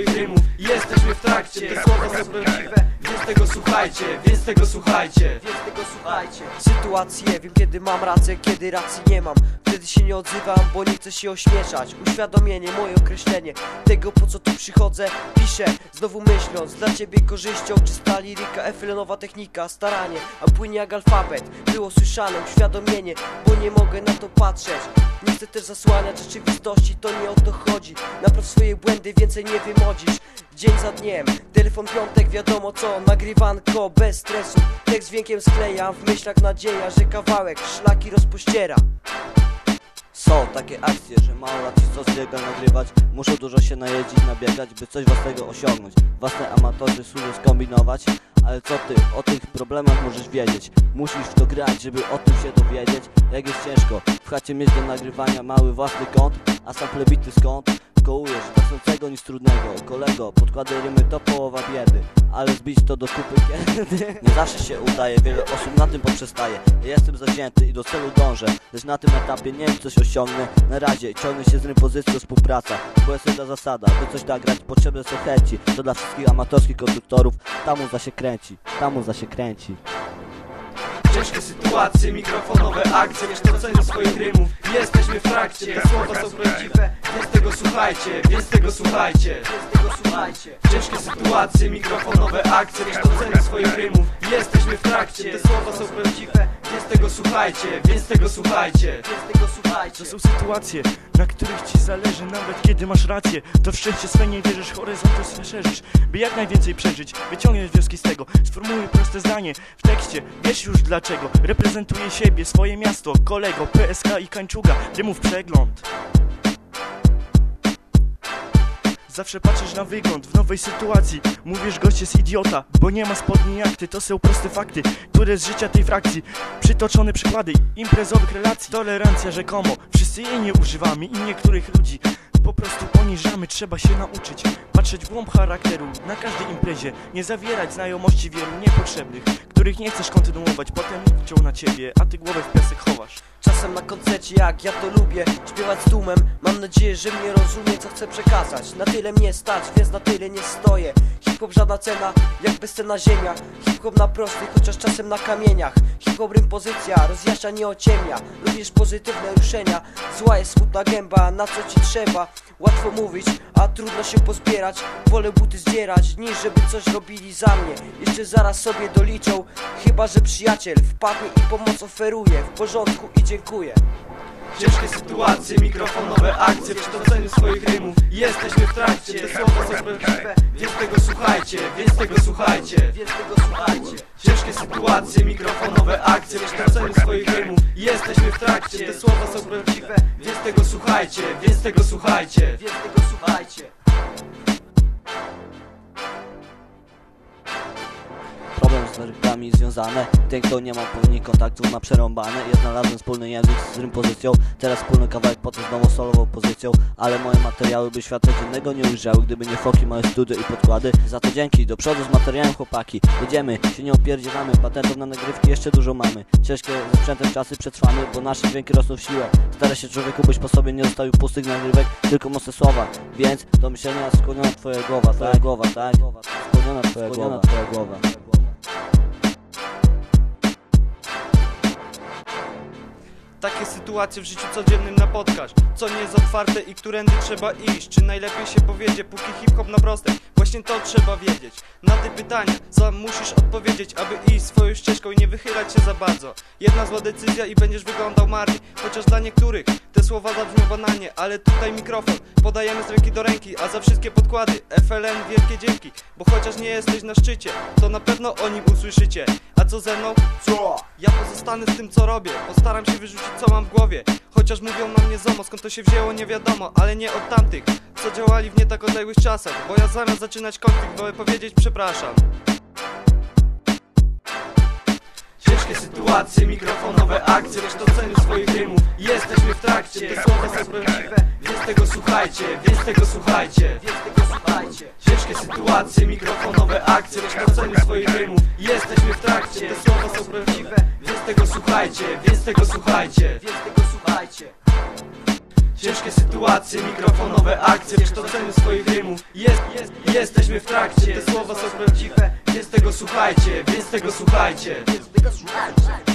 swoich rymów. Jesteśmy w trakcie, te słowa są prawdziwe, więc tego słuchajcie, więc tego słuchajcie. Sytuacje, wiem kiedy mam rację, kiedy racji nie mam. Wtedy się nie odzywam, bo nie chcę się ośmieszać. Uświadomienie, moje określenie tego, po co tu przychodzę. Piszę, znowu myśląc, dla ciebie korzyścią. Czysta liryka, efylenowa technika, staranie, a płynie jak alfabet. Było słyszane uświadomienie, bo nie mogę na to patrzeć. Nie chcę też zasłaniać rzeczywistości, to nie o to chodzi. Napraw swoje błędy, więcej nie wymodzisz. Dzień za dniem, telefon piątek, wiadomo co, nagrywanko bez stresu. Tekst dźwiękiem sklejam, w myślach nadzieja, że kawałek szlaki rozpościera. Są takie akcje, że mało lat co z legal nagrywać. Muszą dużo się najeździć, nabiegać, by coś własnego osiągnąć. Własne amatorzy służą skombinować. Ale co ty o tych problemach możesz wiedzieć? Musisz w to grać, żeby o tym się dowiedzieć. Jak jest ciężko w chacie mieć do nagrywania mały własny kąt, a sam plebity skąd? Kołujesz pracującego nic trudnego. Kolego, podkłady rymy to połowa biedy, ale zbić to do kupy kiedy? Nie zawsze się udaje, wiele osób na tym poprzestaje. Ja jestem zawzięty i do celu dążę, lecz na tym etapie nie wiem coś osiągnę. Na razie ciągnę się z rym pozycją współpraca, bo jest jedna zasada, by coś nagrać potrzebne są chęci. To dla wszystkich amatorskich konstruktorów, ta muza się kręci, ta muza się kręci. Ciężkie sytuacje, mikrofonowe akcje, kształcenie swoich rymów. Jesteśmy w trakcie, te słowa są prawdziwe, więc tego słuchajcie, więc tego słuchajcie. Ciężkie sytuacje, mikrofonowe akcje, kształcenie swoich rymów. Jesteśmy w trakcie, te słowa są prawdziwe, więc tego słuchajcie, więc tego słuchajcie. To są sytuacje, na których ci zależy, nawet kiedy masz rację. To w szczęście swe nie wierzysz, horyzonty swe szerzysz, by jak najwięcej przeżyć. Wyciągniesz wnioski z tego, sformułuj proste zdanie w tekście. Wiesz już dlaczego, reprezentuję siebie, swoje miasto, kolego, PSK i Kańczuga, rymów przegląd. Zawsze patrzysz na wygląd w nowej sytuacji. Mówisz, gość jest idiota, bo nie ma spodni jak ty. To są proste fakty, które z życia tej frakcji. Przytoczone przykłady imprezowych relacji. Tolerancja rzekomo, wszyscy jej nie używamy i niektórych ludzi po prostu poniżamy. Trzeba się nauczyć patrzeć w głąb charakteru na każdej imprezie. Nie zawierać znajomości wielu niepotrzebnych, których nie chcesz kontynuować. Potem liczą na ciebie, a ty głowę w piasek chowasz. Czasem na koncercie, jak ja to lubię, śpiewać z tłumem. Mam nadzieję, że mnie rozumie, co chcę przekazać. Na tyle mnie stać, więc na tyle nie stoję. Hip-hop żadna cena, jak bezcenna ziemia. Hip-hop na prostych, chociaż czasem na kamieniach. Hip-hop rym pozycja, rozjaśnia, nie ociemnia. Lubisz pozytywne ruszenia, zła jest smutna gęba. Na co ci trzeba? Łatwo mówić, a trudno się pozbierać. Wolę buty zdzierać, niż żeby coś robili za mnie. Jeszcze zaraz sobie doliczą, chyba że przyjaciel wpadnie i pomoc oferuje. W porządku i dziękuję. Ciężkie sytuacje, mikrofonowe akcje, w kształceniu swoich rymów. Jesteśmy w trakcie, te słowa są prawdziwe, więc tego słuchajcie, więc tego słuchajcie. Ciężkie sytuacje, mikrofonowe akcje, w kształceniu swoich rymów. Jesteśmy w trakcie, te słowa są prawdziwe, więc tego słuchajcie, więc tego słuchajcie. Problem z lirykami związane. Ten, kto nie ma pełni kontaktów, ma przerąbane. Ja znalazłem wspólny język z rym pozycją. Teraz wspólny kawałek, potem znowu solową pozycją. Ale moje materiały by światła dziennego nie ujrzały, gdyby nie foki, małe studio i podkłady. Za to dzięki, do przodu z materiałem chłopaki. Jedziemy, się nie opierdzielamy, patentów na nagrywki jeszcze dużo mamy. Ciężkie ze sprzętem czasy przetrwamy, bo nasze dźwięki rosną w siłę. Stara się człowieku, byś po sobie nie zostawił pustych nagrywek, tylko mocne słowa. Więc do myślenia skłoniona twoja głowa, tak? Skłoniona twoja głowa. Takie sytuacje w życiu codziennym napotkasz, co nie jest otwarte i którędy trzeba iść. Czy najlepiej się powiedzie, póki hip-hop na prostek? Właśnie to trzeba wiedzieć. Na te pytania sam musisz odpowiedzieć, aby iść swoją ścieżką i nie wychylać się za bardzo. Jedna zła decyzja i będziesz wyglądał marnie. Chociaż dla niektórych te słowa zabrzmią banalnie, ale tutaj mikrofon podajemy z ręki do ręki, a za wszystkie podkłady FLN wielkie dzięki. Bo chociaż nie jesteś na szczycie, to na pewno o nim usłyszycie. A co ze mną? Co? Ja pozostanę z tym, co robię. Postaram się wyrzucić, co mam w głowie. Chociaż mówią na mnie ZOMO, skąd to się wzięło nie wiadomo. Ale nie od tamtych, co działali w nie tak odległych czasach. Bo ja zamiast zaczynać konflikt, wolę powiedzieć przepraszam. Ciężkie sytuacje, mikrofonowe akcje, w kształceniu swoich rymów. Jesteśmy w trakcie, te słowa są prawdziwe, więc tego słuchajcie, więc tego słuchajcie. Ciężkie sytuacje, mikrofonowe akcje, w kształceniu swoich rymów. Jesteśmy w trakcie, te słowa są prawdziwe, więc tego słuchajcie, więc tego słuchajcie. ciężkie sytuacje, mikrofonowe akcje w kształceniu swoich rymów. Jesteśmy w trakcie, te słowa są prawdziwe, więc tego słuchajcie, więc tego słuchajcie.